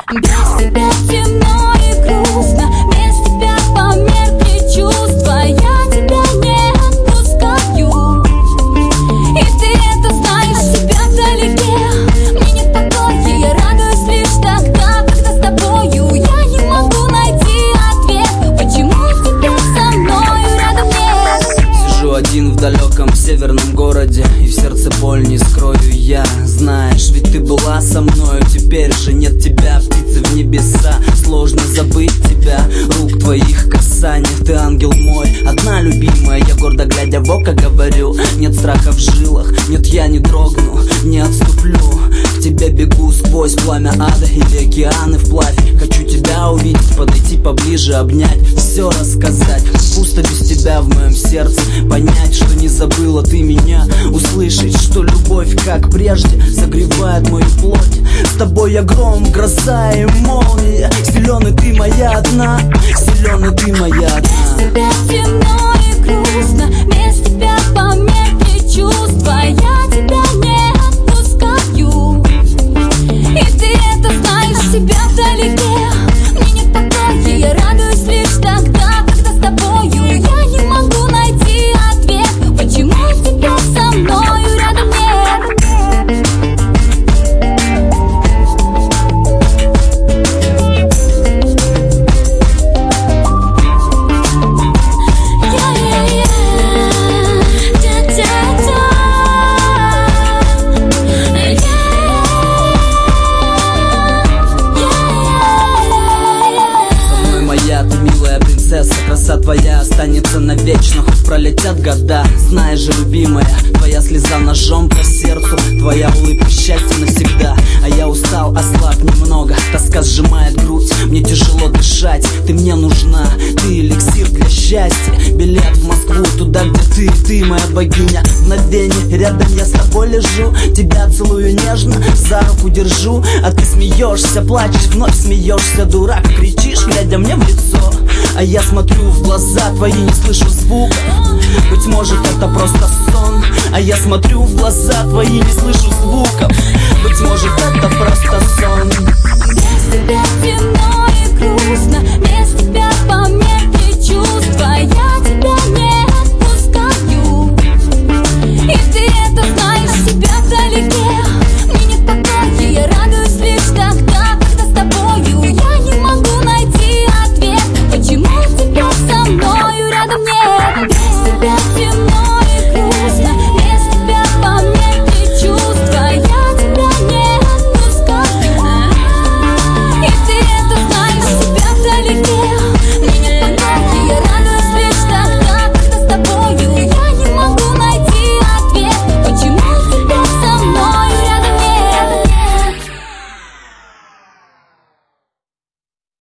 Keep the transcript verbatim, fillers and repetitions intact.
Без тебя темно и грустно, без тебя померкли чувства. Я тебя не отпускаю, и ты это знаешь. От тебя вдалеке мне нет покоя. Я радуюсь лишь тогда, когда с тобою. Я не могу найти ответ, почему тебя со мною рядом нет. Сижу один в далеком северном городе, и в сердце боль не скрою я. Знаешь, ведь ты была со мною, теперь же нет тебя. Птицы в небеса, сложно забыть тебя. Рук твоих касаний, ты ангел мой, одна любимая. Я гордо глядя в око говорю: нет страха в жилах, нет, я не дрогну, не отступлю. К тебе бегу сквозь пламя ада или океаны вплавь. Хочу тебя увидеть, подойти поближе, обнять, все рассказать. Пусто без тебя в моем сердце, понять, что не забыла ты меня. Услышать, что любовь, как прежде, согревает мою плоть. С тобой я гром, гроза и молния. Силён, и ты моя одна, силён, и ты моя одна. Без тебя темно и грустно, без тебя померкли чувства. Я тебя не отпускаю, и ты это знаешь. От тебя вдалеке мне нет покоя. Я радуюсь лишь тогда, когда с тобою. Я не могу найти ответ, почему тебя со мною рядом нет. Краса твоя останется навечно, хоть пролетят года. Знаешь же, любимая, твоя слеза ножом по сердцу, твоя улыбка счастья навсегда. А я устал, ослаб немного, тоска сжимает грудь, мне тяжело дышать. Ты мне нужна, ты эликсир для счастья. Билет в Москву, туда, где ты, ты моя богиня. Мгновение, рядом я с тобой лежу, тебя целую нежно, за руку держу. А ты смеешься, плачешь, вновь смеешься, дурак, кричишь, глядя мне в лицо. А я смотрю в глаза твои, не слышу звука. Быть может, это просто сон. А я смотрю в глаза твои, не слышу звуков. Быть может, это просто сон. Без тебя